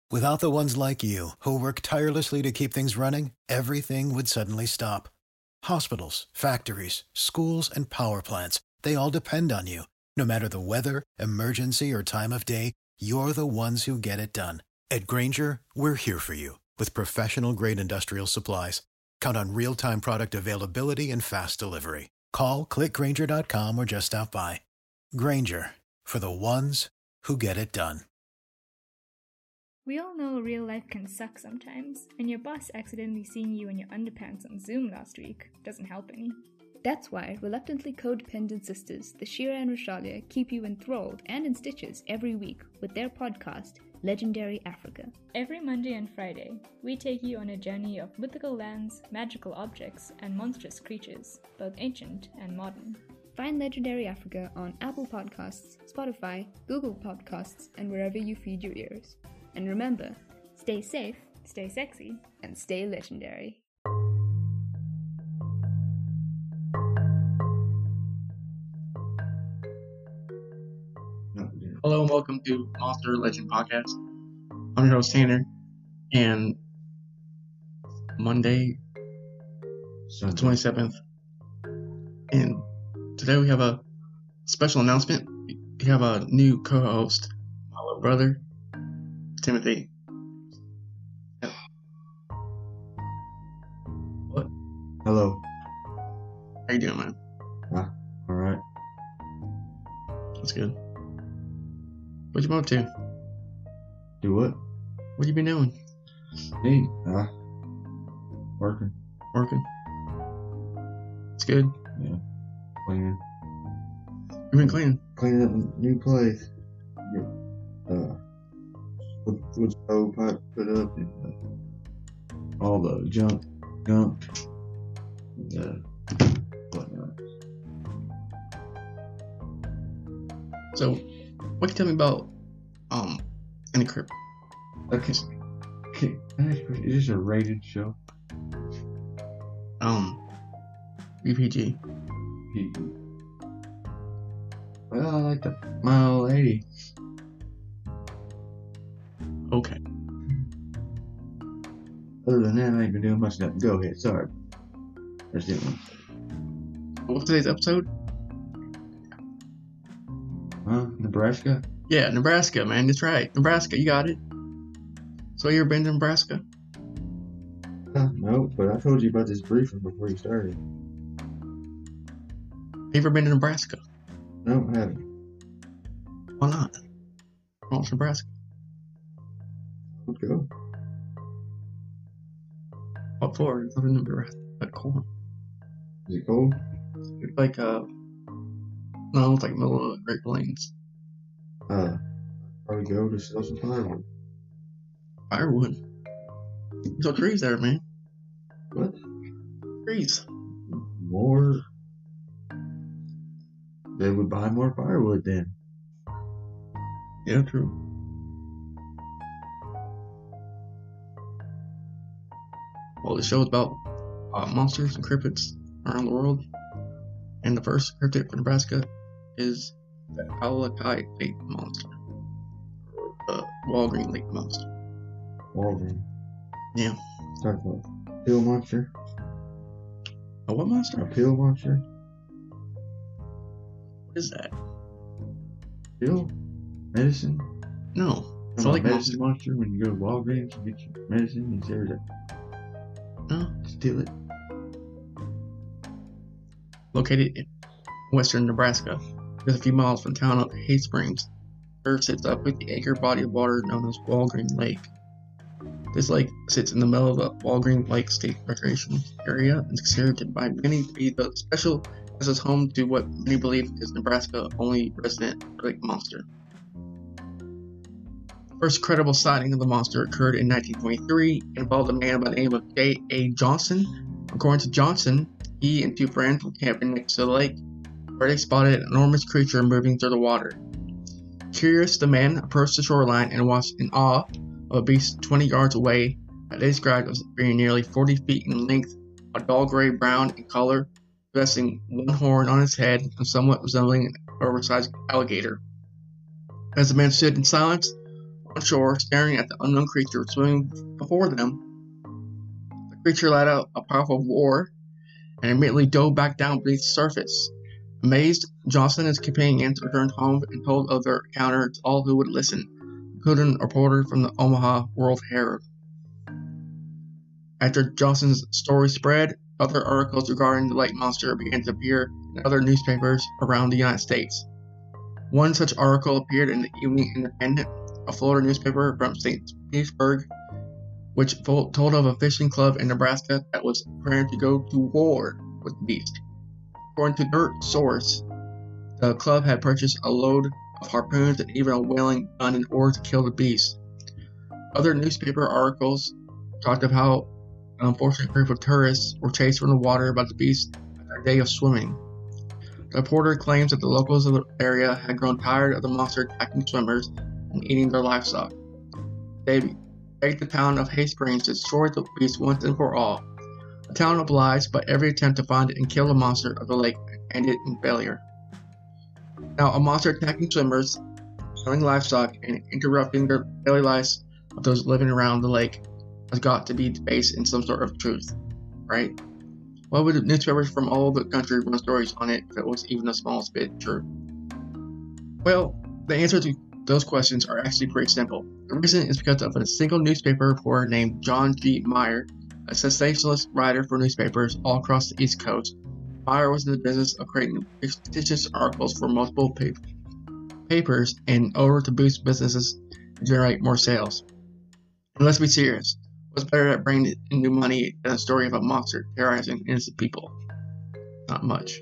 Without the ones like you, who work tirelessly to keep things running, everything would suddenly stop. Hospitals, factories, schools, and power plants, they all depend on you. No matter the weather, emergency, or time of day, you're the ones who get it done. At Grainger, we're here for you with professional-grade industrial supplies. Count on real-time product availability and fast delivery. Call, click Grainger.com, or just stop by. Grainger, for the ones who get it done. We all know real life can suck sometimes, and your boss accidentally seeing you in your underpants on Zoom last week doesn't help any. That's why reluctantly codependent sisters, the Shira and Rashalia, keep you enthralled and in stitches every week with their podcast, Legendary Africa. Every Monday and Friday, we take you on a journey of mythical lands, magical objects, and monstrous creatures, both ancient and modern. Find Legendary Africa on Apple Podcasts, Spotify, Google Podcasts, and wherever you feed your ears. And remember, stay safe, Stay sexy, and stay legendary. Hello and welcome to Monster Legend Podcast. I'm your host Tanner, and Monday, the 27th, and today we have a special announcement. We have a new co-host, my little brother, Timothy. Yep. What? Hello. How you doing, man? Alright. That's good. What you been up to? Do what? What you been doing? Me? Working. Working. It's good. Yeah. Cleaning. You've been cleaning. Cleaning up a new place. Get, with stove pipe put up and all the junk. And, whatnot. So, what can you tell me about Encrypt? Okay. Is this a rated show? UPG. Well, I like my old lady. Okay. Other than that, I ain't been doing much nothing. Go ahead, sorry. Let's do one. What's today's episode? Nebraska? Yeah, Nebraska, man. That's right. Nebraska, you got it. So you ever been to Nebraska? No, but I told you about this briefing before you started. You ever been to Nebraska? No, I haven't. Why not? What's Nebraska? Let's go. What for? It's in Nebraska. Like corn. Is it cold? It's like no, it's like middle of the Great Plains. Probably go to sell some firewood. Firewood. There's no trees there, man. What? Trees. More. They would buy more firewood then. Yeah, true. Well, the show is about monsters and cryptids around the world. And the first cryptid for Nebraska is the Alakai Lake Monster. Or the Walgreen Lake Monster. Walgreen. Yeah. Talk about pill monster. A what monster? A pill monster. What is that? Pill? Medicine? No. It's Come like on, medicine monster when you go to Walgreens and get your medicine, you say that. No. Steal it. Located in western Nebraska, just a few miles from the town of Hay Springs, there sits a 50-acre body of water known as Walgreen Lake. This lake sits in the middle of the Walgreen Lake State Recreation Area and is considered by many to be the special as is home to what many believe is Nebraska's only resident lake monster. The first credible sighting of the monster occurred in 1923 and involved a man by the name of J.A. Johnson. According to Johnson, he and two friends were camping next to the lake, where they spotted an enormous creature moving through the water. Curious, the men approached the shoreline and watched in awe of a beast 20 yards away that they described as being nearly 40 feet in length, a dull gray-brown in color, possessing one horn on its head and somewhat resembling an oversized alligator. As the men stood in silence, On shore, staring at the unknown creature swimming before them, the creature let out a powerful roar and immediately dove back down beneath the surface. Amazed, Johnson and his companions returned home and told of their encounter to all who would listen, including a reporter from the Omaha World Herald. After Johnson's story spread, other articles regarding the lake monster began to appear in other newspapers around the United States. One such article appeared in the Evening Independent, a Florida newspaper from St. Petersburg, which told of a fishing club in Nebraska that was preparing to go to war with the beast. According to their source, the club had purchased a load of harpoons and even a whaling gun in order to kill the beast. Other newspaper articles talked of how an unfortunate group of tourists were chased from the water by the beast after a day of swimming. The reporter claims that the locals of the area had grown tired of the monster attacking swimmers and eating their livestock. They begged the town of Hay Springs to destroy the beast once and for all. The town obliged, but every attempt to find it and kill the monster of the lake ended in failure. Now, a monster attacking swimmers, killing livestock, and interrupting their daily lives of those living around the lake has got to be based in some sort of truth, right? Why would newspapers from all over the country run stories on it if it was even the smallest bit true? Well, the answer to those questions are actually pretty simple. The reason is because of a single newspaper reporter named John G. Meyer, a sensationalist writer for newspapers all across the East Coast. Meyer was in the business of creating fictitious articles for multiple papers in order to boost businesses and generate more sales. And let's be serious. What's better at bringing in new money than a story of a monster terrorizing innocent people? Not much.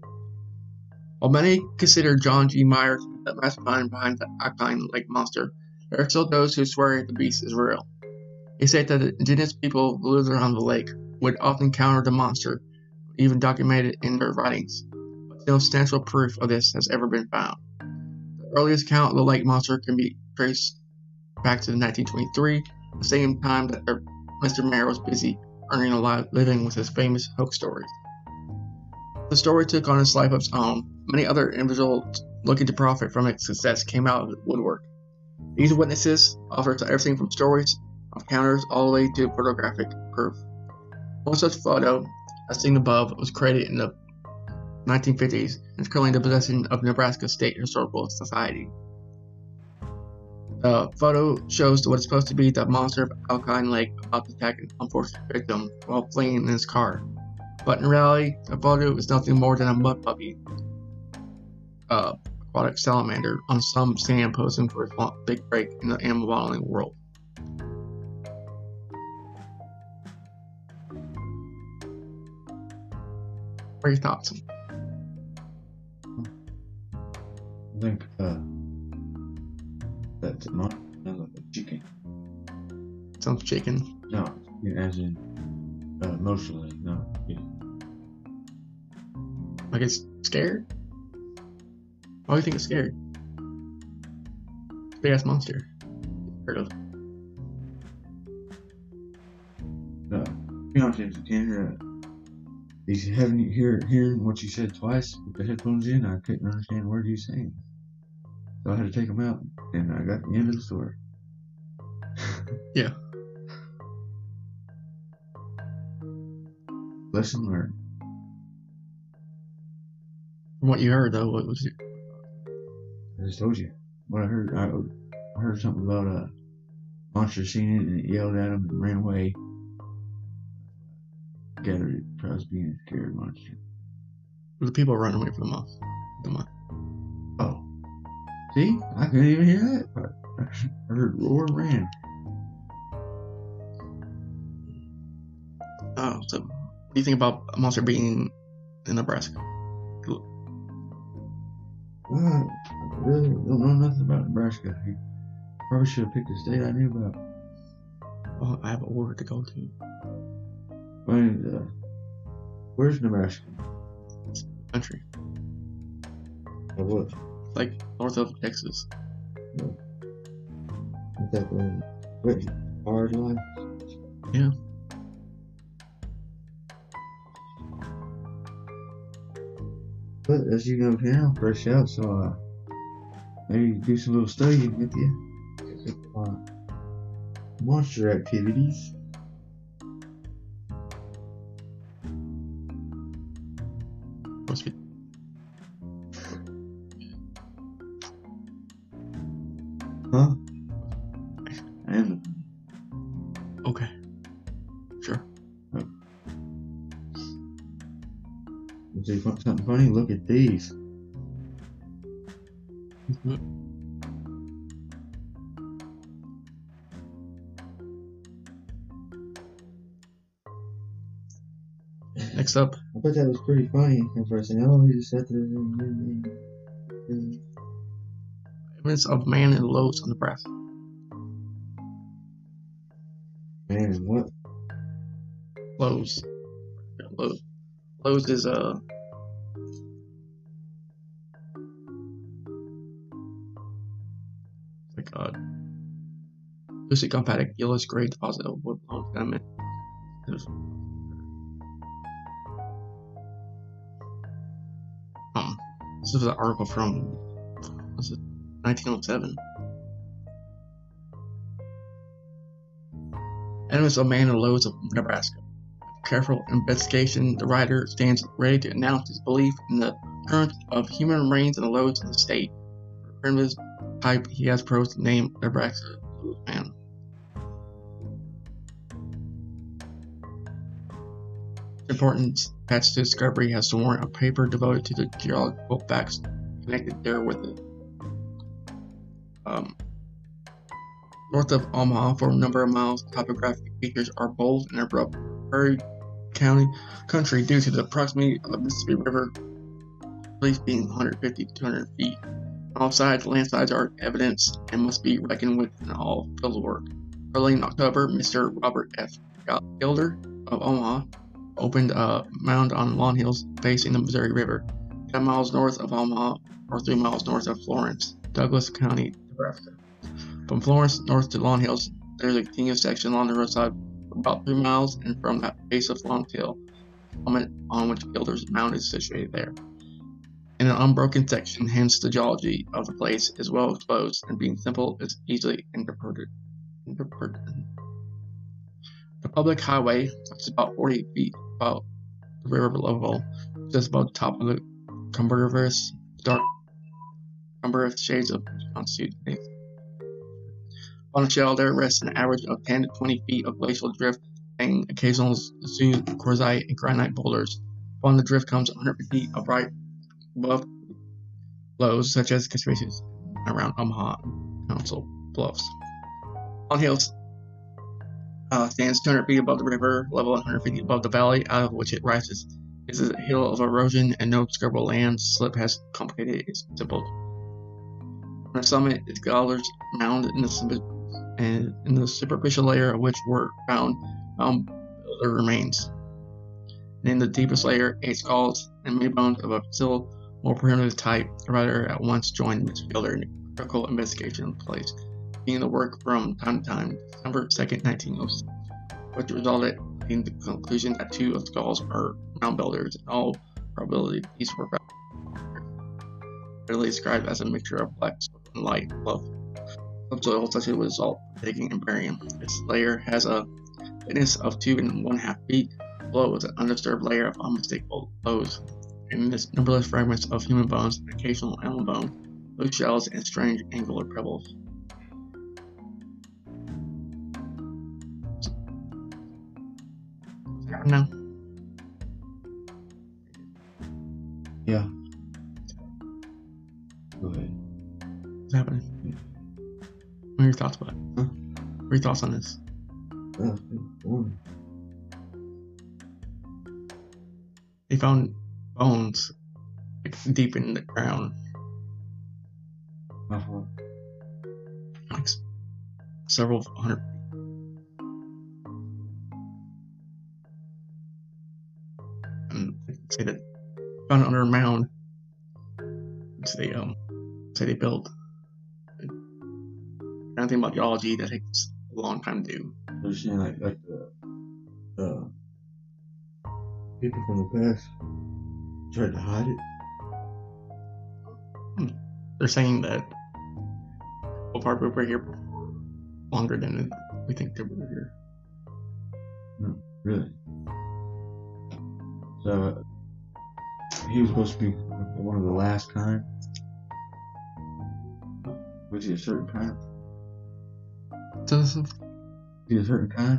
While many consider John G. Meyer to be the mastermind behind the Alpine Lake Monster, there are still those who swear the beast is real. They say that the indigenous people who live around the lake would often encounter the monster, even document it in their writings, but no substantial proof of this has ever been found. The earliest account of the lake monster can be traced back to 1923, the same time that Mr. Meyer was busy earning a living with his famous hoax stories. The story took on its life of its own. Many other individuals looking to profit from its success came out of the woodwork. These witnesses offered everything from stories of encounters all the way to photographic proof. One such photo, as seen above, was created in the 1950s and is currently in the possession of Nebraska State Historical Society. The photo shows what is supposed to be the monster of Alpine Lake about to attack an unfortunate victim while fleeing in his car. But in reality, the photo is nothing more than a mud puppy, aquatic salamander, on some sand posing for a big break in the animal modeling world. What are your thoughts? I think that's not like a chicken. Sounds chicken. No, as in emotionally, no. Yeah. Like it's scared? Why do you think it's scared? Big ass monster. Heard of? No, you know, he's having you hearing what you said twice with the headphones in. I couldn't understand a word you were saying, so I had to take them out, and I got the end of the story. Yeah. Lesson learned. From what you heard, though, what was it? I just told you what I heard. I heard something about a monster seen it and it yelled at him and ran away. Gathered it tries being a scared monster. The people running away from the monster. Oh, see, I couldn't even hear that part. I heard roar and ran. Oh, so what do you think about a monster being in Nebraska? Well, I really don't know nothing about Nebraska. You probably should have picked a state I knew about. Oh, I have an order to go to. Where's Nebraska? It's country. Or what? Like north of Texas. Is that where hard line? Yeah. But as you know now, fresh out, so maybe do some little studying with you. Monster activities. Must be. Huh? And Okay. Sure. see something funny? Look at these. Next up, I thought that was pretty funny at first. Oh, he just said evidence of man in Lowe's, Nebraska. man, and what? Lowe's. Yeah, Lowe's. Lowe's is like a loosely compacted yellowish gray deposit of wood-blown sediment. This is an article from 1907. Evidence of man in Lowe's of Nebraska. After careful investigation, the writer stands ready to announce his belief in the occurrence of human remains in the Lowe's of the state. For primitive type, he has proposed the name Nebraska Lowe's Man. Importance attached to discovery has sworn a paper devoted to the geological facts connected there with it. North of Omaha, for a number of miles, topographic features are bold and abrupt. Prairie country due to the proximity of the Mississippi River, at least being 150 to 200 feet. On all sides, landslides are evidence and must be reckoned with in all field work. Early in October, Mr. Robert F. Gilder of Omaha opened a mound on Lawn Hills facing the Missouri River, 10 miles north of Omaha or 3 miles north of Florence, Douglas County, Nebraska. From Florence north to Lawn Hills, there's a continuous section along the roadside for about 3 miles, and from that base of Long Hill, on which Gilder's mound is situated there. In an unbroken section, hence the geology of the place is well exposed, and being simple is easily interpreted. The public highway is about 40 feet above the river level, just above the top of the cumberous, dark cumberous shades of constitute. On the shell, there rests an average of 10 to 20 feet of glacial drift, and occasional smooth quartzite and granite boulders. Upon the drift comes 100 feet of right above lows, such as conservations around Omaha Council Bluffs. On hills stands 200 feet above the river level and 100 feet above the valley out of which it rises. This is a hill of erosion and no discoverable land. Slip has complicated its simple. On the summit is Gilder's mound in the superficial layer of which were found builder remains. And in the deepest layer, 8 skulls and many bones of a still more primitive type. The writer at once joined Mr. Gilder in critical investigation of the place, beginning the work from time to time, December 2nd, 1906, which resulted in the conclusion that 2 of the skulls are mound builders. In all probability, these were readily described as a mixture of black soil and light fluff subsoil, such as a result of digging and burying. This layer has a thickness of 2 1/2 feet. Below is an undisturbed layer of unmistakable lows, and this numberless fragments of human bones, and occasional animal bone, loose shells, and strange angular pebbles. Now, Yeah. Go ahead. what's happening? What are your thoughts about it? Huh? What are your thoughts on this? That's boring. They found bones like, deep in the ground, like several hundred feet. And they say that found it under a mound, which they say they built. Anything about geology that takes a long time to do. They're saying like the people from the past tried to hide it. They're saying that part over here longer than we think they were here. No, really. So he was supposed to be one of the last kind. Was he a certain kind? Joseph? He a certain kind?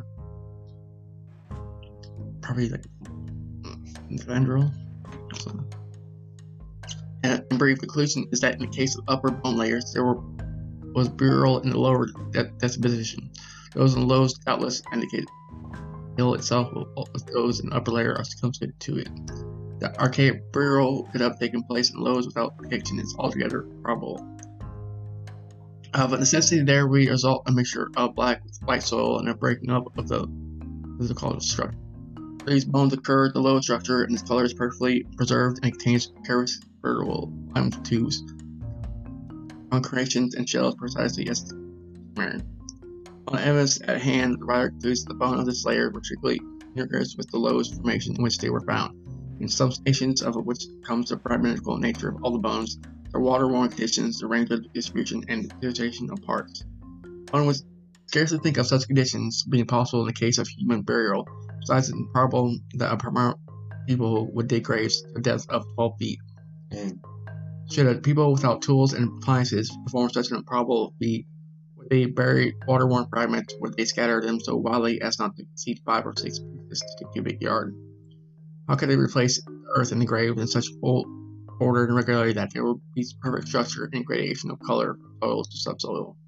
Probably like Vandrel. So. And in brief, the conclusion is that in the case of upper bone layers, there was burial in the lower deposition. Those in the lowest doubtless indicate the hill itself, while those in the upper layer are circumscribed to it. The archaic burial could have taken place in lows without protection is altogether probable. But necessity there we result a mixture of black with white soil and a breaking up of the physical structure. These bones occur in the lower structure, and its color is perfectly preserved and contains carous vertebral lime tubes, concretions, and shells precisely as marine. On evidence at hand, the writer concludes the bone of this layer particularly interferes with the lowest formation in which they were found. In some stations of which comes the fragmentical nature of all the bones, their water-worn conditions, the range of distribution, and the utilization of parts. One would scarcely think of such conditions being possible in the case of human burial. Besides, it's improbable that a primary people would dig graves to a depth of 12 feet. And Should a people without tools and appliances perform such an improbable feat, would they bury water-worn fragments, would they scatter them so wildly as not to exceed 5 or 6 pieces to the cubic yard? How could they replace the earth in the grave in such full order and regularity that there would be perfect structure and gradation of color from soil to subsoil?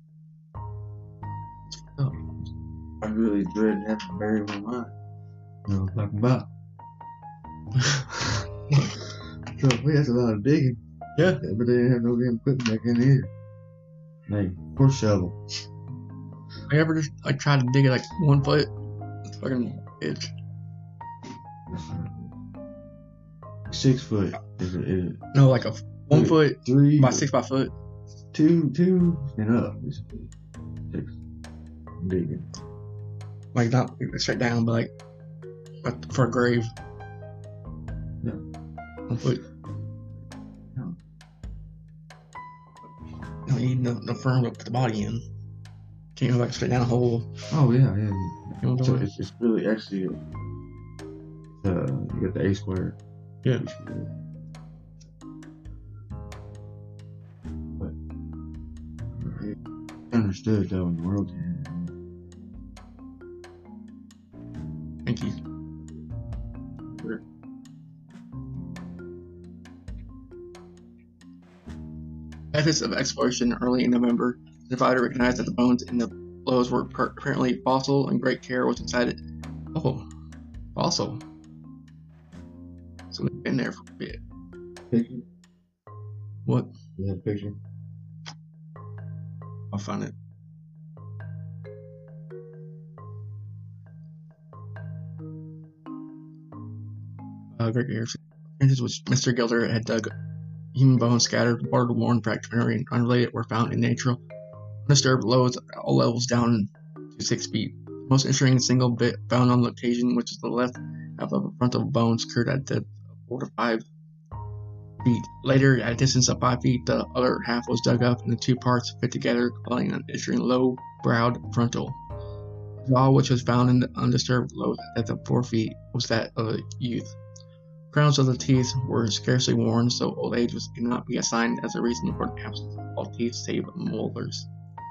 Oh. I really dread having to bury my mind. You know what I'm talking about? So, that's a lot of digging. Yeah. But they didn't have no damn equipment back in here. Like, or shovel. I ever just tried to dig it like 1 foot? It's fucking itch. 6 foot. Is it No, like a 1 foot 3 by 6 by foot. 2 and up. It's 6. Digging. Like not straight down, but like for a grave. Yeah. 1 foot. No. No, you need no firm to put the body in. Can't go like straight down a hole. Oh yeah. You know what So I'm it's really actually you got the A square. Yeah. But understood though in the world. Thank you. Methods of exploration early in November, the divider recognized that the bones in the lows were apparently fossil, and great care was decided. Oh, fossil. So they've been there for a bit. Picture? What? Is that a picture? I'll find it. Great care. Trenches which Mr. Gilder had dug. Human bones scattered, water-worn, fragmentary, and unrelated were found in natural, undisturbed lows at all levels down to 6 feet. The most interesting single bit found on location, which is the left half of the frontal bones, occurred at depth of 4 to 5 feet. Later, at a distance of 5 feet, the other half was dug up and the two parts fit together, compelling an interesting low-browed frontal. The jaw, which was found in the undisturbed lows at depth of 4 feet, was that of a youth. Crowns of the teeth were scarcely worn, so old age cannot be assigned as a reason for the absence of all teeth save molars.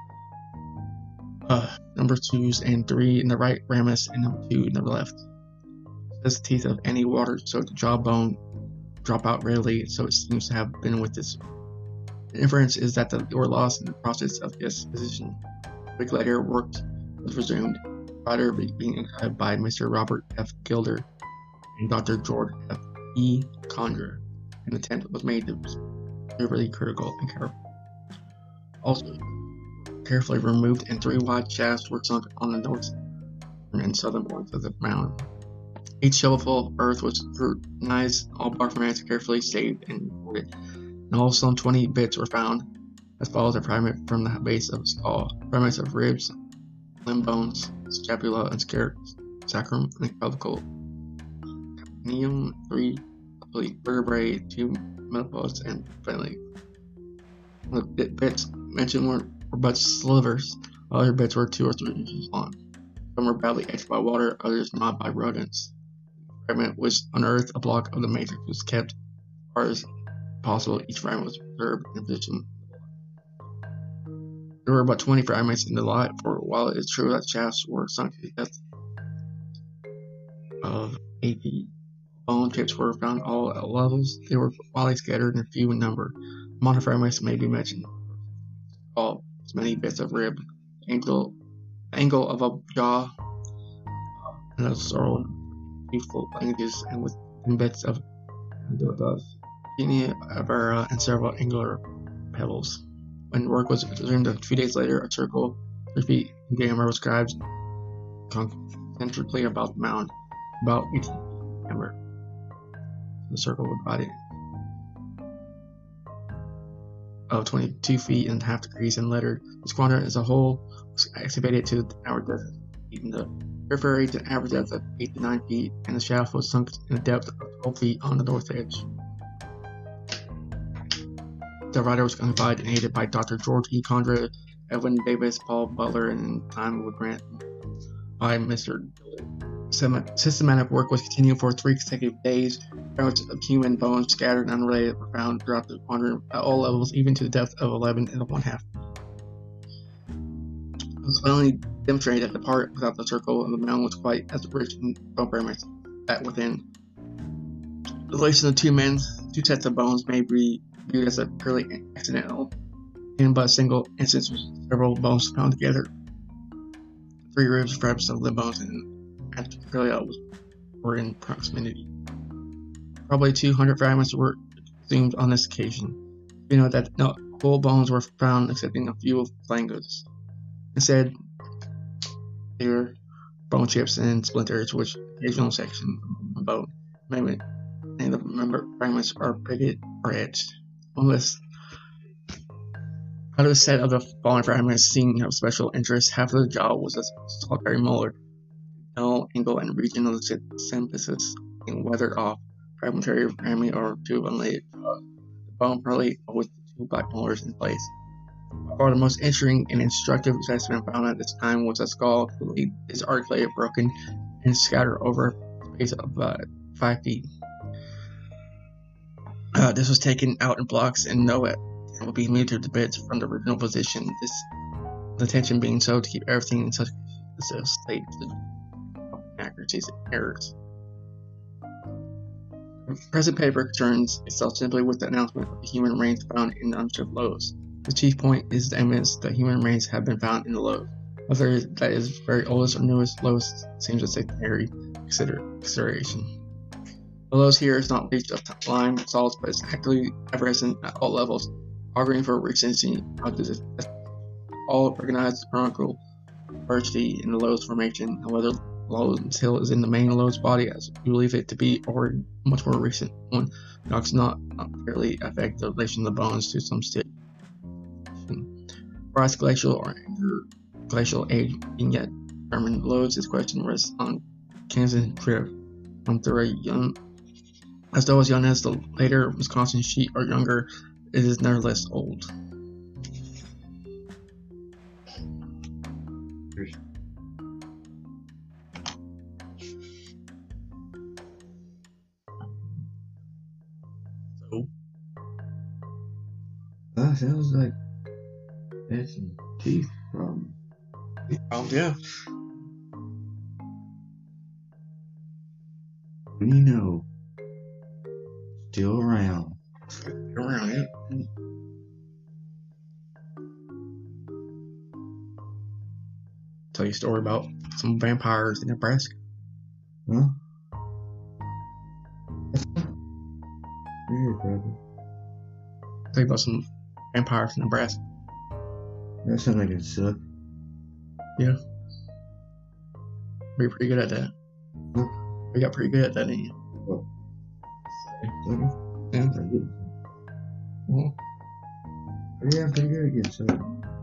Number 2s and 3 in the right ramus and number 2 in the left. Says teeth of any water-soaked jawbone drop out rarely, so it seems to have been with this. The inference is that they were lost in the process of disposition. A week later, work was resumed, the writer being described by Mr. Robert F. Gilder and Dr. George F. E. Conger. An attempt was made to be really critical and careful. Also, carefully removed and 3 wide shafts were sunk on the north and southern points of the mountain. Each shovelful of earth was scrutinized, all bar formats carefully saved and recorded. In all, some 20 bits were found, as follows: a fragment from the base of the skull, fragments of ribs, limb bones, scapula and sacrum, and clavicle, cranium, 3 complete vertebrae, 2 metapods, and finally, the bits mentioned were but slivers Other bits were 2 or 3 inches long. Some were badly etched by water, others not by rodents. The fragment was unearthed. A block of the matrix was kept as far as possible. Each fragment was preserved in position. There were about 20 fragments in the lot, for while it is true that shafts were sunk to the depth of 8 feet, bone chips were found all at levels. They were widely scattered and few in number. Among the fragments may be mentioned all as many bits of rib, angle of a jaw, and a sorrel, youthful languages, and with bits of Guinea, Ibera, and several angular pebbles. When work was resumed a few days later, a circle 3 feet in diameter was described concentrically about the mound, about 18 feet in diameter. The circle would divide it of 22 feet and 1/2 degrees and lettered. The quadrant as a whole was excavated to the average depth of 8 feet in the periphery to an average depth of 8 to 9 feet, and the shaft was sunk in a depth of 12 feet on the north edge. The writer was confided and aided by Dr. George E. Condra, Edwin Davis, Paul Butler, and in time would grant by Mr. Systematic work was continued for 3 consecutive days. Fragments of human bones scattered and unrelated were found throughout the quadrant at all levels, even to the depth of 11 1/2. It was finally demonstrated that the part without the circle of the mound was quite as rich in bone fragments that within. The relation of two sets of bones may be viewed as a purely accidental, and but a single instance with several bones found together. 3 ribs, fragments of limb bones, and anterior were in proximity. Probably 200 fragments were exhumed on this occasion. We know that no whole bones were found, excepting a few of flangos. Instead, there were bone chips and splinters, which occasional section of bone maybe, and the member fragments are pitted or etched. On this, out of the set of the fallen fragments seen of special interest, half of the jaw was a solitary molar, null angle and region of the symphysis, and weathered off fragmentary rami or 2 unlaid jaws. The bone partly with 2 black molars in place. By far the most interesting and instructive specimen found at this time was a skull that is articulated, broken, and scattered over a space of 5 feet. This was taken out in blocks and no it will be moved to the bits from the original position. The intention being so to keep everything in such a state to inaccuracies and errors. The present paper concerns itself simply with the announcement of the human remains found in the unstripped loaves. The chief point is the evidence that human remains have been found in the loaves. Whether that is very oldest or newest loaves seems a secondary consideration. The loaves here is not bleached of lime salts, but is actively effervescent at all levels, arguing for recency of this all recognized chronological diversity in the loaves formation, and whether Lowe's Hill is in the main Lowe's body as we believe it to be, or a much more recent one, does not fairly affect the relation of the bones to some state. Whereas glacial or interglacial age being yet determined, Lowe's this question rests on Kansas Drift from Thura Young. As though as young as the later Wisconsin sheet or younger, it is nevertheless old. So, that sounds like that's some teeth problem. yeah. You know, still around. Around it. Tell you a story about some vampires in Nebraska. Huh? Yeah, brother. Tell you about some vampires in Nebraska. That sounds like it sucked. Yeah. We're pretty good at that. Huh? We got pretty good at that, didn't you? What? Yeah. Well, Yeah, I'm pretty good at getting sucked.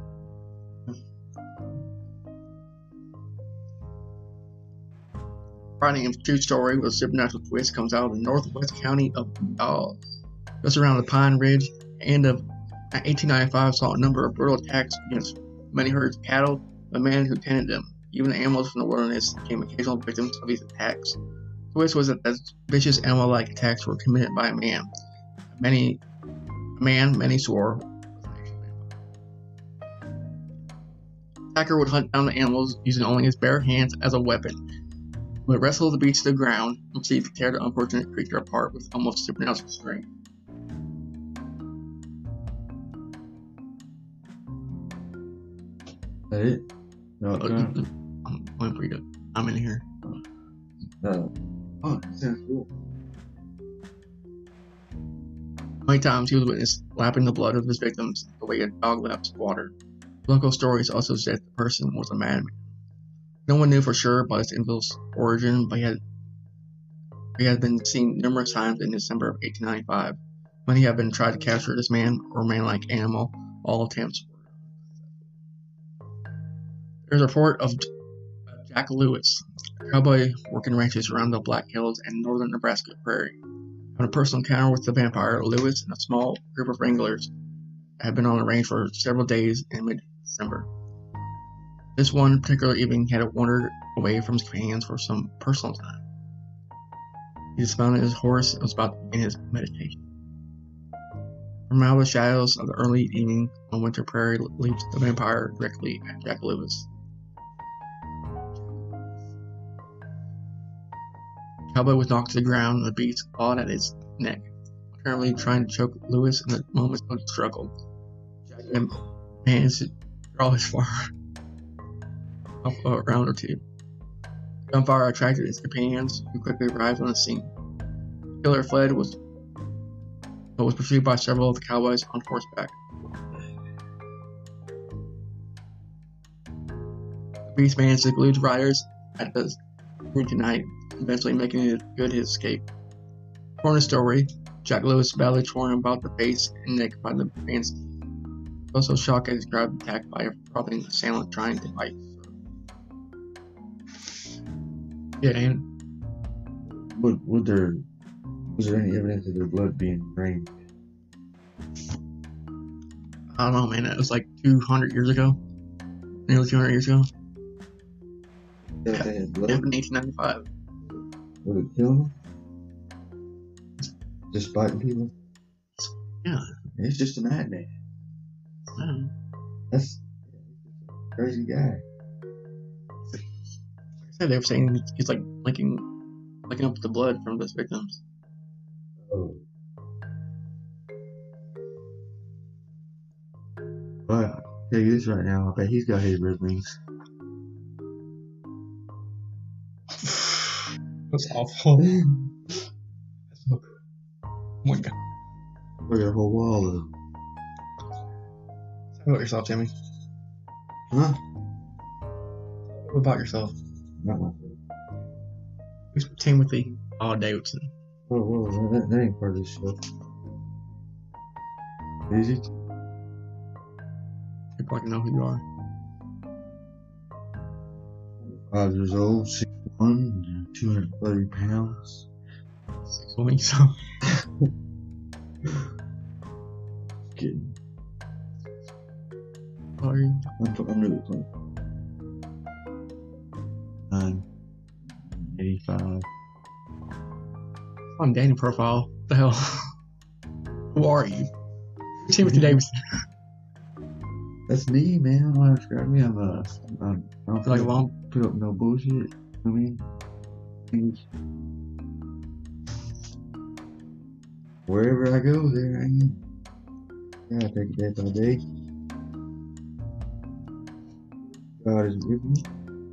Writing of true story with a supernatural twist comes out of the northwest county of Dawes. Just around the Pine Ridge, and of 1895 saw a number of brutal attacks against many herds of cattle, the man who tended them. Even animals from the wilderness became occasional victims of these attacks. The twist was that vicious animal-like attacks were committed by a man. Many swore. The attacker would hunt down the animals using only his bare hands as a weapon. He would wrestle the beast to the ground and proceed to tear the unfortunate creature apart with almost supernatural strength. That it? No, I'm waiting for you to. I'm in here. Oh, that sounds cool. Many times he was witnessed lapping the blood of his victims the way a dog laps water. Local stories also said the person was a madman. No one knew for sure about his evil's origin, but he had been seen numerous times in December of 1895. When he had been tried to capture this man or man-like animal, all attempts were unsuccessful. There's a report of Jack Lewis, a cowboy working ranches around the Black Hills and northern Nebraska prairie. Having a personal encounter with the vampire, Lewis and a small group of wranglers had been on the range for several days in mid-December. This one particular evening, he had wandered away from his companions for some personal time. He dismounted his horse and was about to begin his meditation. From out of the shadows of the early evening on Winter Prairie leaps the vampire directly at Jack Lewis. The cowboy was knocked to the ground and the beast clawed at his neck, apparently trying to choke Lewis in the moments of struggle. Jack managed to draw his fire up a round or two. The gunfire attracted his companions, who quickly arrived on the scene. The killer fled, but was pursued by several of the cowboys on horseback. The beast managed to elude riders at the scene tonight, eventually making good his escape. According to the story, Jack Lewis badly torn about the face and neck by the man's teeth. He was also shocked at his grab attack by a frothing assailant trying to bite. Yeah, and Was there any evidence of their blood being drained? I don't know, man. It was like 200 years ago. Nearly 200 years ago. That they had blood? Yeah, in 1895. Was it killing them? Just biting people? Yeah. It's just a madman. That's a crazy guy. Like I said, they were saying he's like licking up the blood from his victims. Oh. But I'll tell you this right now, I bet he's got his red wings. That's awful. Oh my god. Look at a whole wall of them. Tell me about yourself, Jimmy. Huh? What about yourself? Not my Who's Timothy Davidson? Whoa, that ain't part of this show. Is it? People like to know who you are. 5 years old, 6'1", 230 pounds. 6 weeks. Kidding. How are you? I'm really close. 85. On Daniel profile. What the hell? Who are you? Timothy Davidson. That's me, man. I don't describe me. I don't Like a long. put up no bullshit. You know what I mean? Things. Wherever I go, there I am. Yeah, I take it day by day. God is with me.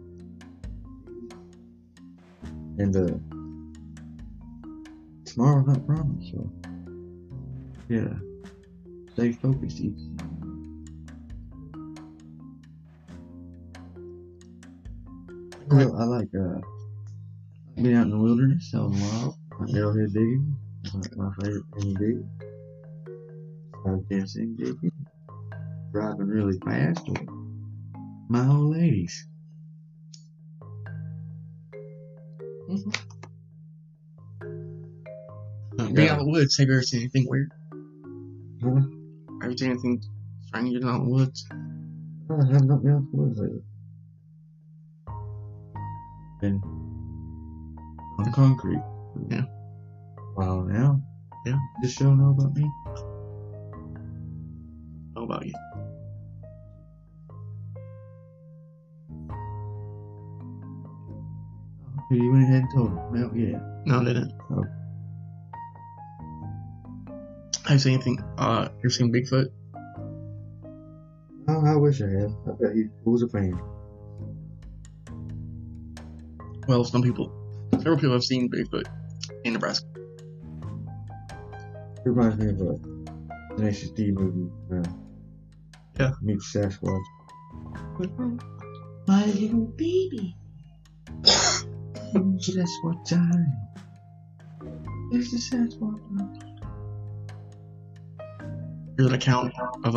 And tomorrow's not promised, so yeah, stay focused. I like being out in the wilderness, out in the wild, arrowhead digging. My favorite thing to do. Dancing, digging, driving really fast, or my old ladies. Being out in the woods, have you ever seen anything weird? Huh? Have you seen anything strange out in the woods? I have not been out in the woods lately. been on the concrete. Yeah. Wow, now? Yeah. This show know about me? How about you? You went ahead and told him. Well, yeah. No, I didn't. Oh. Have you seen anything? You seen Bigfoot? Oh, I wish I had. I bet he was a fan. Well, several people have seen Bigfoot in Nebraska. It reminds me of a Tenacious D movie. Yeah. Meet Sasquatch. My little baby. Sasquatch time. There's the Sasquatch. Here's an account of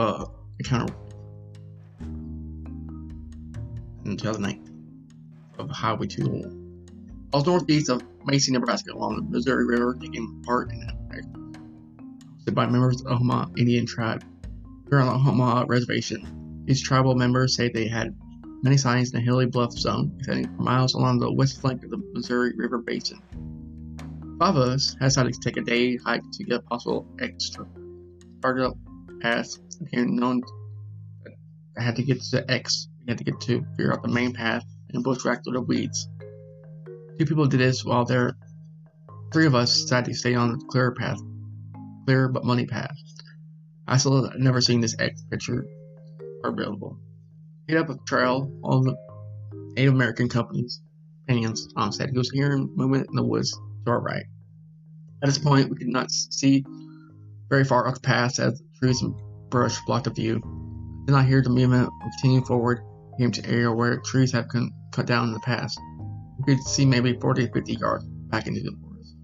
in 2009 of Highway 201. I was northeast of Macy, Nebraska, along the Missouri River, taking part in an hosted by members of the Omaha Indian tribe. Here on the Omaha Reservation, these tribal members say they had many sightings in the hilly bluff zone, extending for miles along the west flank of the Missouri River basin. 5 of us had decided to take a day hike to get a possible extra. Started up path, became known that I had to get to the X. We had to get to figure out the main path and bushwhack through the weeds. 2 people did this while 3 of us decided to stay on the clear but muddy path. I still have never seen this X picture are available. Hit up a trail on the Native American company's opinions. Said he was hearing movement in the woods to our right. At this point, we could not see very far off the path as trees and brush blocked the view. Did not hear the movement. Continuing forward, came to an area where trees had been cut down in the past. We could see maybe 40 to 50 yards back into the forest.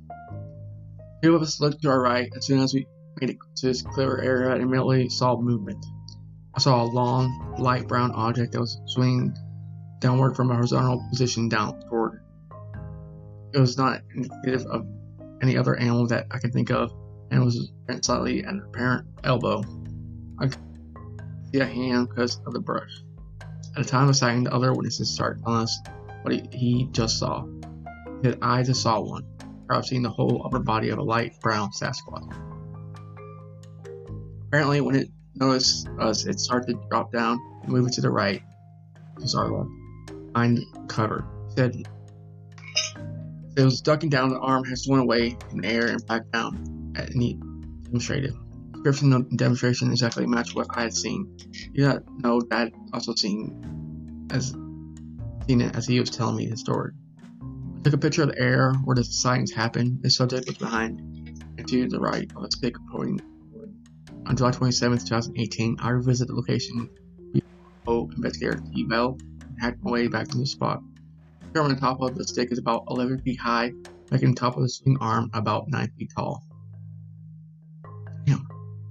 2 of us looked to our right. As soon as we made it to this clear area, I immediately saw movement. I saw a long, light brown object that was swinging downward from a horizontal position downward. It was not indicative of any other animal that I could think of, and was bent slightly at an apparent elbow. I could see a hand because of the brush. At the time of sighting, the other witnesses started telling us what he just saw. He said, I just saw one. I've seen the whole upper body of a light brown Sasquatch. Apparently, when it noticed us, it started to drop down and move to the right, to our left, behind cover. He said it was ducking down, the arm had swung away in the air and back down, and he demonstrated. The description of the demonstration exactly matched what I had seen. He did not know that I had also seen it as he was telling me his story. I took a picture of the area where the sightings happened. The subject was behind and to the right of a stick pointing. On July 27, 2018, I revisited the location. Investigator T. Bell and hacked my way back to the spot. The on the top of the stick is about 11 feet high, making the top of the swing arm about 9 feet tall. Damn.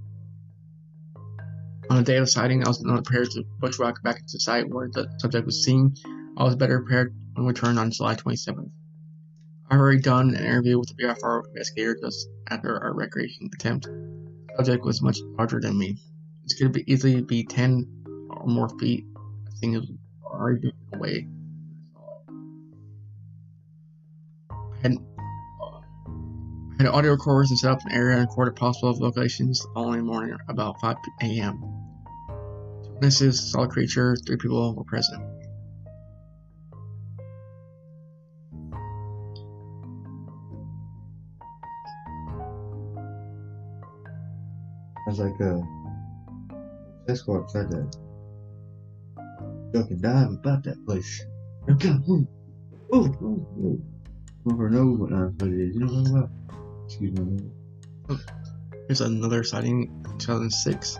On the day of the sighting, I was not prepared to bushwhack back into the site where the subject was seen. I was better prepared when we returned on July 27th. I already done an interview with the BFR investigator just after our recreation attempt. The subject was much larger than me. It could easily be 10 or more feet. I think it was already away. I had audio recorders and set up an area and recorded possible locations the following morning about 5 a.m. 2 witnesses saw a creature, 3 people were present. I was like, Sasquatch tried to duck and dive about that place. Over knows what it is. You know what I'm about? Excuse me. Here's another sighting in 2006.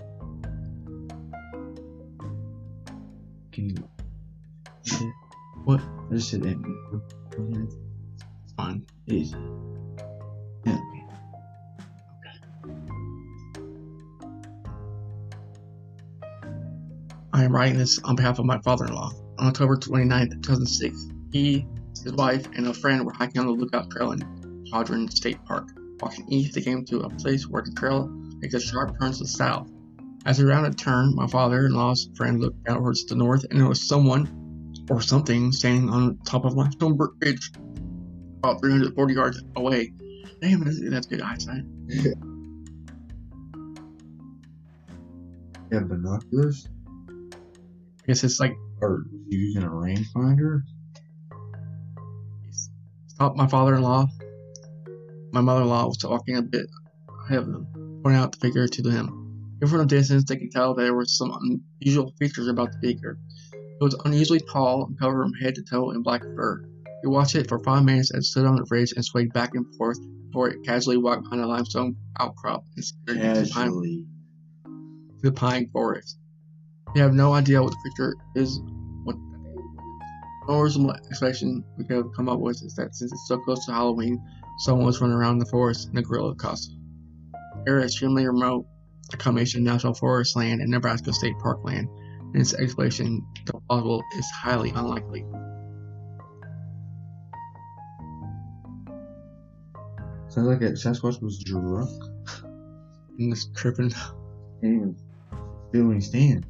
Can you? What? I just said that. It's fine. It is. Yeah. I am writing this on behalf of my father-in-law. On October 29th, 2006, he, his wife, and a friend were hiking on the Lookout Trail in Chadron State Park. Walking east, they came to a place where the trail makes a sharp turn to the south. As we rounded a turn, my father-in-law's friend looked downwards to the north, and there was someone or something standing on top of Limestone Bridge about 340 yards away. Damn, that's good eyesight. Yeah, binoculars? I guess it's like, Or using a rangefinder? stopped my father-in-law. My mother-in-law was walking a bit ahead of them, pointing out the figure to them. Even from a distance, they could tell there were some unusual features about the figure. It was unusually tall and covered from head to toe in black fur. We watched it for 5 minutes and stood on the ridge and swayed back and forth before it casually walked behind a limestone outcrop and disappeared into the pine forest. We have no idea what the creature is. What the reasonable explanation we could have come up with is that since it's so close to Halloween, someone was running around the forest in a gorilla costume. The area is extremely remote, a combination of national forest land and Nebraska state park land, and its explanation, though plausible, is highly unlikely. Sounds like that Sasquatch was drunk And this tripping. and still he stands.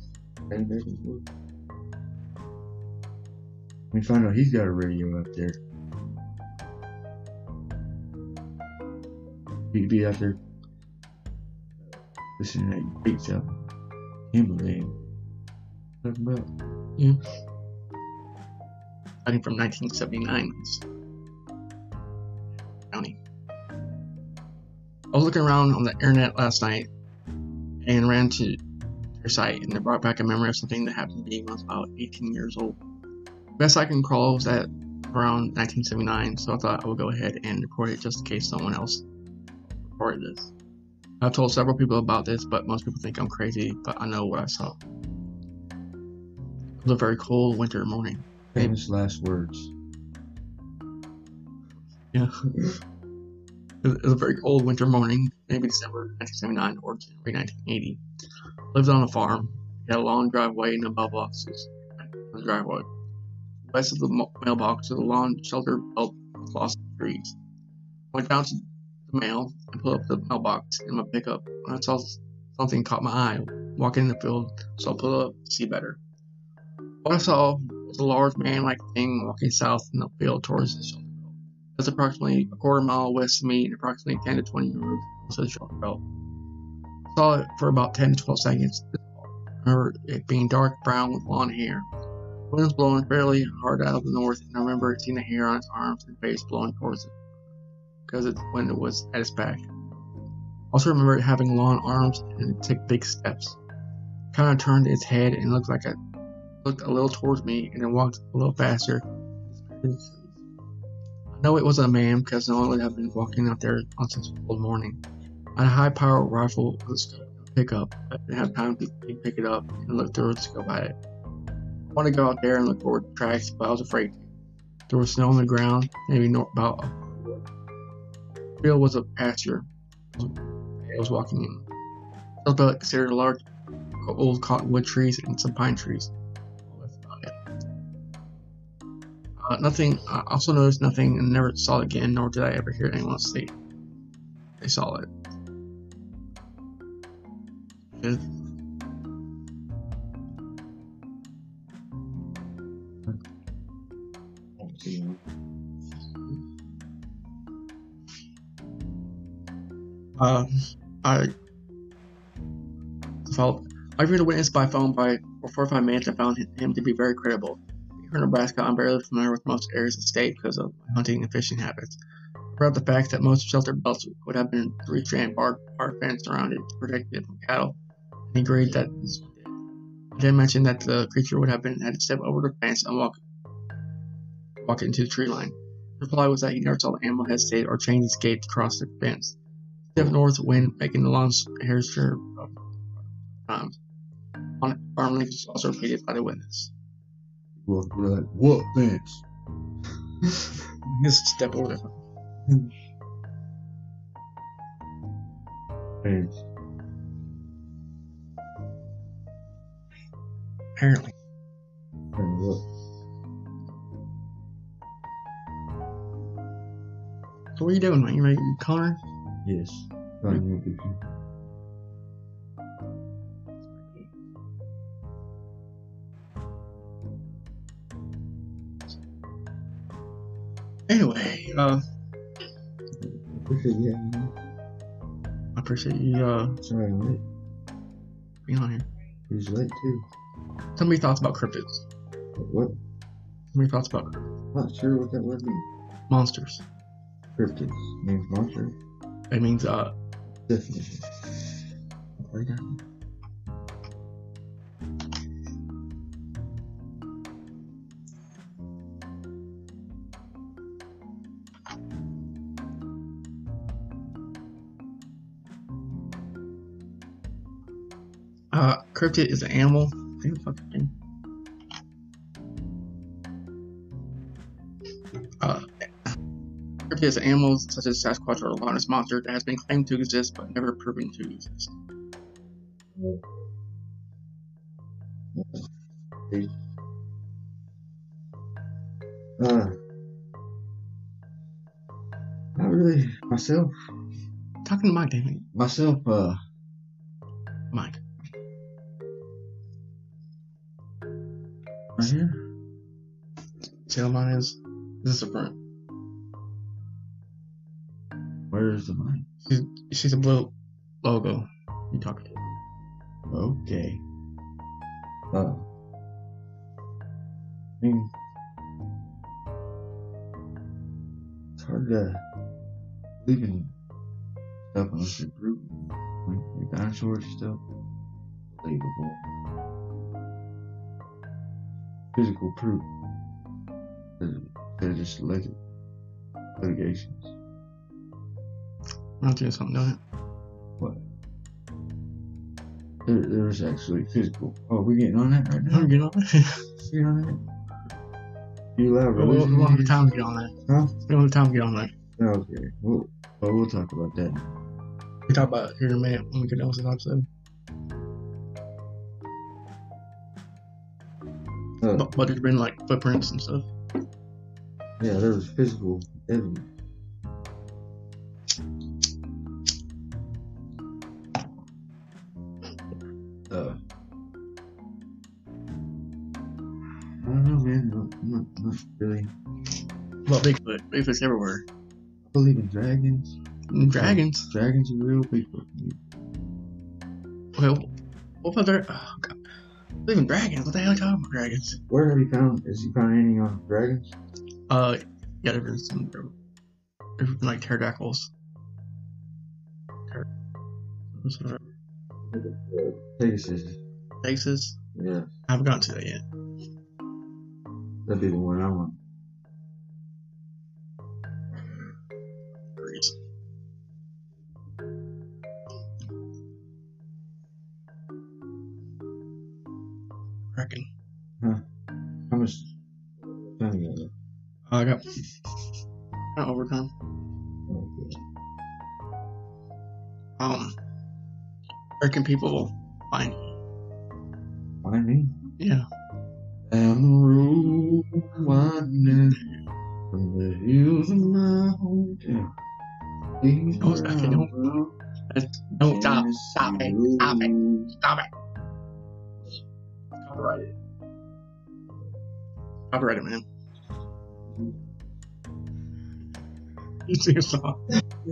We find out he's got a radio up there. He'd be out there listening to that great stuff. Timberland. Talking about. Yeah. I think from 1979. County. I was looking around on the internet last night and ran to their site, and it brought back a memory of something that happened to me when I was about 18 years old. Best I can recall was at around 1979, so I thought I would go ahead and record it just in case someone else reported this. I've told several people about this, but most people think I'm crazy, but I know what I saw. It was a very cold winter morning. Famous last words. Yeah. It was a very cold winter morning, maybe December 1979 or January 1980. Lived on a farm. He had a long driveway and no mailboxes on the driveway. West of the mailbox was a lawn shelter built with lots of trees. Went down to the mail and pulled up the mailbox in my pickup when I saw something caught my eye walking in the field, so I pulled up to see better. What I saw was a large man-like thing walking south in the field towards the shelter belt. It was approximately a quarter mile west of me and approximately 10 to 20 yards west of the shelter belt. I saw it for about 10 to 12 seconds. I remember it being dark brown with blonde hair. The wind was blowing fairly hard out of the north, and I remember seeing the hair on its arms and face blowing towards it because when it was at its back. I also remember it having long arms and it took big steps. It kind of turned its head and looked a little towards me and then walked a little faster. I know it wasn't a man because no one would have been walking out there on such a cold morning. I had a high-powered rifle with a scope pickup. I didn't have time to pick it up and look through the scope at it. I wanted to go out there and look for tracks, but I was afraid. There was snow on the ground, maybe about a the field was a pasture. I was walking in. I was considered a large old cottonwood trees and some pine trees. That's about it. Nothing. I also noticed nothing and never saw it again, nor did I ever hear anyone say they saw it. Good. I reviewed a witness by phone for 4 or 5 minutes and found him to be very credible. Here in Nebraska, I'm barely familiar with most areas of the state because of my hunting and fishing habits. I brought up the fact that most shelter belts would have been 3-strand barbed wire fence around it to protect it from cattle, and he agreed that this did. I then mentioned that the creature would have had to step over the fence and walk into the tree line. The reply was that he never saw the animal hesitate or change its gait to cross the fence. Stiff north wind making the long hair stir times. Arm length was also repeated by the witness. Well, you're like, what fence? Just step over there. Fence. Apparently. What? So what are you doing, man? You ready to color? Yes. Finding a picture. Anyway, Appreciate you having me. I appreciate you Sorry I'm late. being on here. It was late too. Tell me your thoughts about cryptids. What? Tell me your thoughts about Not sure what that word means. monsters. Cryptids means monster. It means Definition. Right down. cryptid is an animal. I think the fucking thing. Cryptid is animals such as Sasquatch or a Loch Ness monster that has been claimed to exist but never proven to exist. Not really myself. Talking to Mike, damn it. Myself, Mike. right here. See what mine is? This is the front. Where's the mic? She's a blue logo. You talking to? Okay. I mean, it's hard to believe in stuff unless you're proven. Like dinosaurs stuff, believable. Physical proof. They're just litigations. I'm not doing something, don't it? What? There's actually physical. Oh, we getting on that right now? I'm getting on that. You on that? You allowed We religion? don't have the time to get on that. Huh? We don't have time to get on that. Okay. We'll talk about that. We talk about it here in a minute when we get done with this episode. But there's been like footprints and stuff. Yeah, there was physical evidence. I don't know, man. I'm not really. Well, Bigfoot. Bigfoot's everywhere. I believe in dragons. Dragons. Dragons are real people. Well, what about there? Oh, God. I believe in dragons. What the hell are you talking about, dragons? Where have you found? Has you found anything on dragons? Yeah, there's some like pterodactyls. Pegasus. Pegasus? Yeah, I haven't gotten to that yet. that'd be the one I want. Great. Kraken. How much time you got? I got overtime. Okay. Where can people find you? Find me. Yeah. Down the road, winding from the hills of my hometown. Please No, Zach, don't stop. Stop it. Stop it. Stop it. Copyrighted. Copyrighted, man. You sing a song.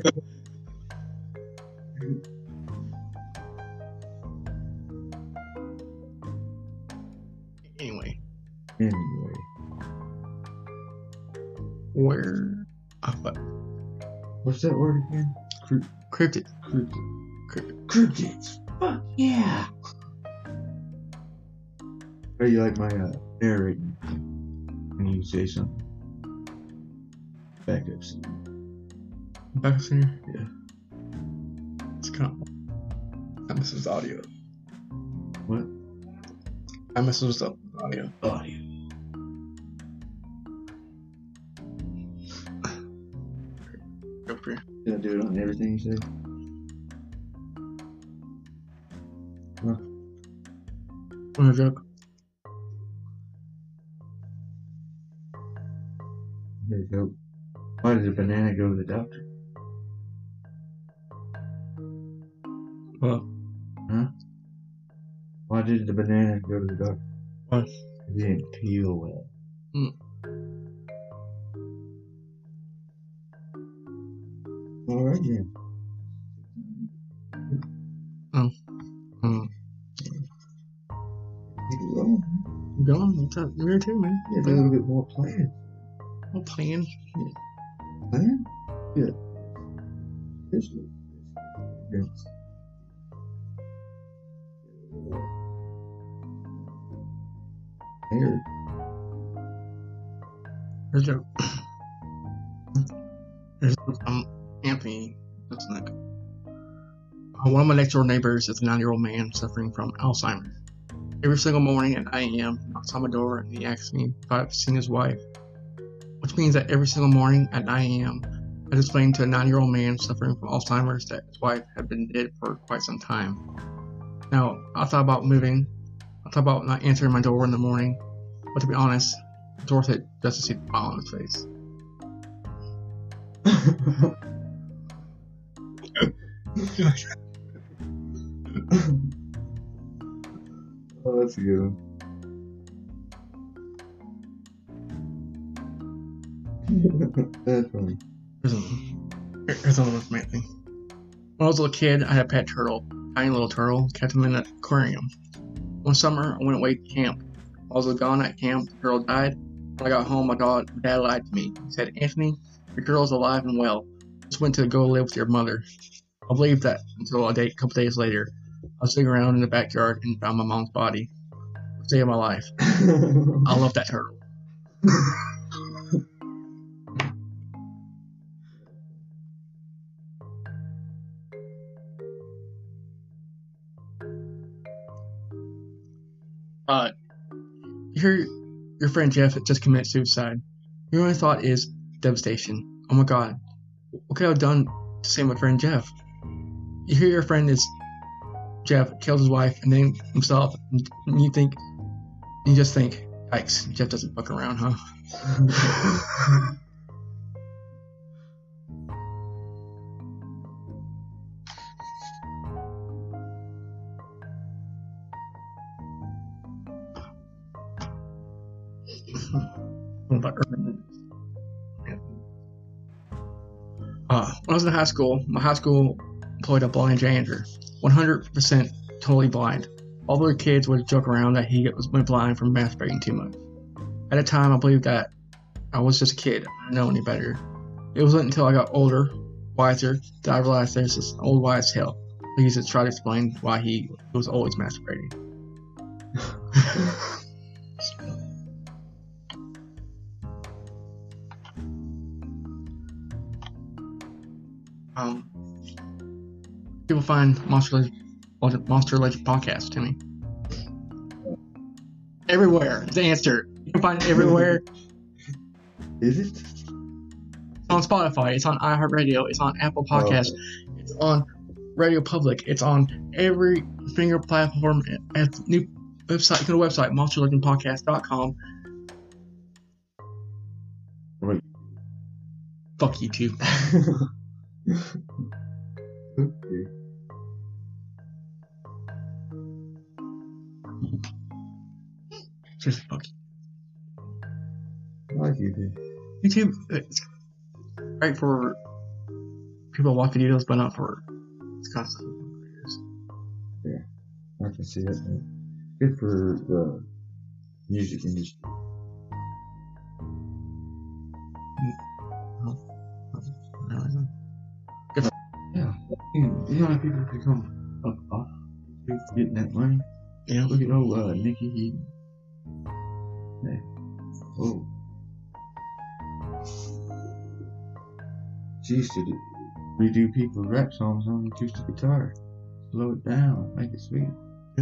Anyway, where? what's that word again? Cryptid. Cryptids. Fuck yeah. How do you like my narrating? When you say something? Backup scene. Back singer? Yeah. It's kind of. That messes with audio. What? That messes with audio. Audio. Go for it. Did I do it on everything you say? Want a joke? There you go. Why did the banana go to the doctor? What? Huh? Why did the banana go to the doctor? What? It didn't peel well. All right then. Go on. What's up? You're here too, man. Yeah, a little bit more plan. No plan. Plan? Yeah. This one. Yes. Here. There's Anthony. That's like one of my next door neighbors is a 9-year-old man suffering from Alzheimer's. Every single morning at 9 a.m., he knocks on my door and he asks me if I've seen his wife. Which means that every single morning at 9 a.m., I explained to a 9-year-old man suffering from Alzheimer's that his wife had been dead for quite some time. Now, I thought about moving. I thought about not answering my door in the morning. But to be honest, it's worth it just to see the smile on his face. Oh, that's a good one. That's funny. Here's another one, thing. When I was a little kid, I had a pet turtle, tiny little turtle, kept him in an aquarium. One summer, I went away to camp. While I was gone at camp, the turtle died. When I got home, my dad lied to me. He said, "Anthony, your turtle's alive and well. Just went to go live with your mother." I believed that until a couple days later. I was sitting around in the backyard and found my mom's body. First day of my life. I love that turtle. You hear your friend Jeff just committed suicide. Your only thought is devastation. Oh my god. What could I have done to save my friend Jeff? You hear your friend is Jeff killed his wife and then himself, and you just think, yikes, Jeff doesn't fuck around, huh? What about urban legends? When I was in high school, my high school employed a blind janitor, 100% totally blind. All the other kids would joke around that he went blind from masturbating too much. At the time, I believed that I was just a kid. I didn't know any better. It wasn't until I got older, wiser, that I realized there's this old wise tale. He used to try to explain why he was always masturbating. People find Monster Legend podcast, Timmy. Everywhere. The answer. You can find it everywhere. Is it? It's on Spotify. It's on iHeartRadio. It's on Apple Podcasts. Oh. It's on Radio Public. It's on every finger platform. At the new website. Go to the website, monsterlegendpodcast.com. Right. Fuck YouTube. Okay. Just fuck you. I like YouTube. YouTube, it's great for people watching videos, but not for it's constantly creators. Yeah, I can see that. Good for the music industry. Yeah, you know how people become off getting that money? Yeah. Look at old Nikki Heaton. Hey. Whoa. She used to redo people's rap songs on the acoustic guitar. Slow it down, make it sweet. Yeah.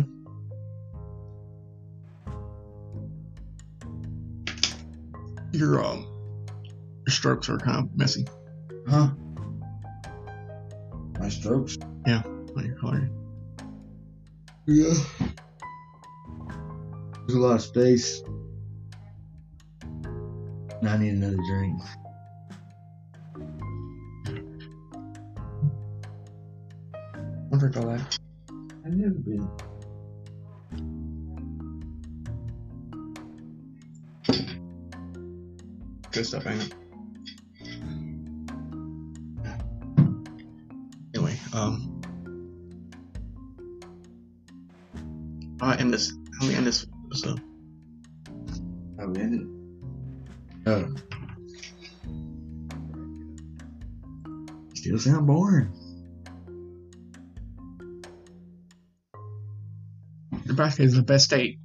Your strokes are kind of messy. Huh? My strokes? Yeah, on your color. Yeah. There's a lot of space. And I need another drink. I'll drink all that. I've never been. Good stuff, ain't it? Let me end this episode. How we ended it. Still sound boring. Nebraska is the best state.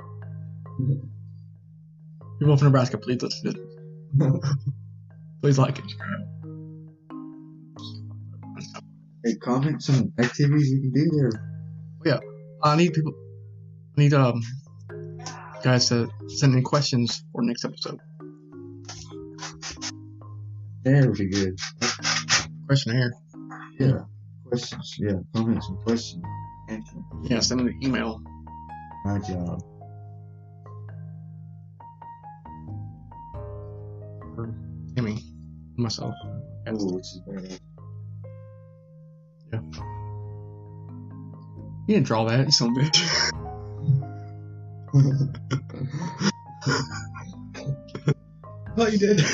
People from Nebraska, please listen to it. Please like it. Hey, comment some activities you can do there. Yeah, I need guys to send in questions for next episode. Yeah, would be good. Questionnaire. Yeah, questions. Yeah, comment some questions. Answer. Yeah, send an email. My job. For Timmy and myself. Oh, which is bad. Yeah. You didn't draw that, you son of a bitch. Oh, you did.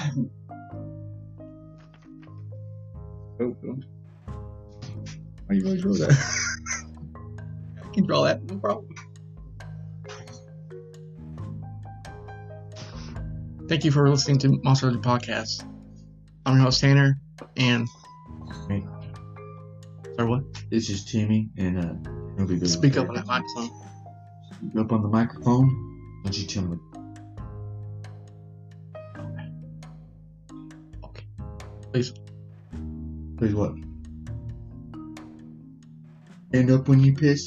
Oh. Why you always draw that? I can draw that, no problem. Thank you for listening to Monster Legend Podcast. I'm your host Tanner, and Hey, sorry, what? this is Timmy, and he'll be good. Speak up on that microphone. Speak up on the microphone. Don't you tell me. Okay. Please. Please what? Stand up when you piss.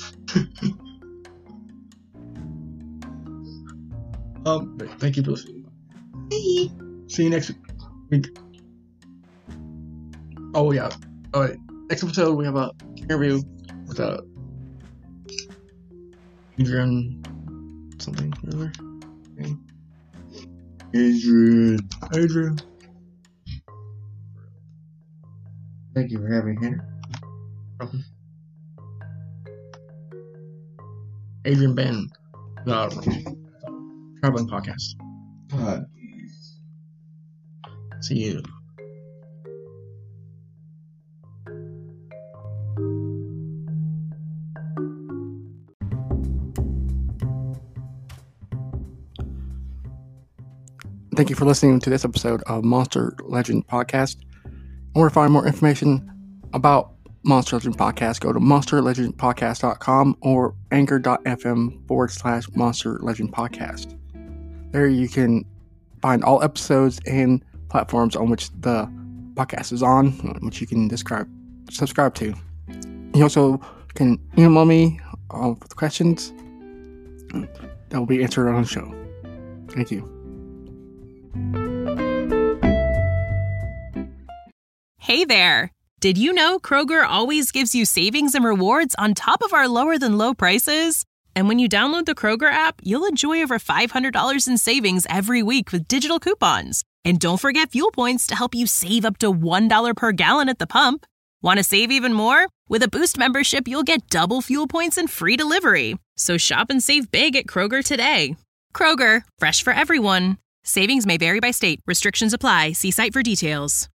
Thank you for listening. Hey. See you next week. Oh yeah. Alright. Next episode we have a interview with Adrian something or other. Adrian. Thank you for having me here. Problem. Adrian Ben, traveling podcast. See you. Thank you for listening to this episode of Monster Legend Podcast. Or to find more information about Monster Legend Podcast, go to monsterlegendpodcast.com or anchor.fm/Monster Legend Podcast. There you can find all episodes and platforms on which the podcast is on, which you can subscribe to. You also can email me with questions that will be answered on the show. Thank you. Hey there! Did you know Kroger always gives you savings and rewards on top of our lower than low prices? And when you download the Kroger app, you'll enjoy over $500 in savings every week with digital coupons. And don't forget fuel points to help you save up to $1 per gallon at the pump. Want to save even more? With a Boost membership, you'll get double fuel points and free delivery. So shop and save big at Kroger today. Kroger, fresh for everyone. Savings may vary by state. Restrictions apply. See site for details.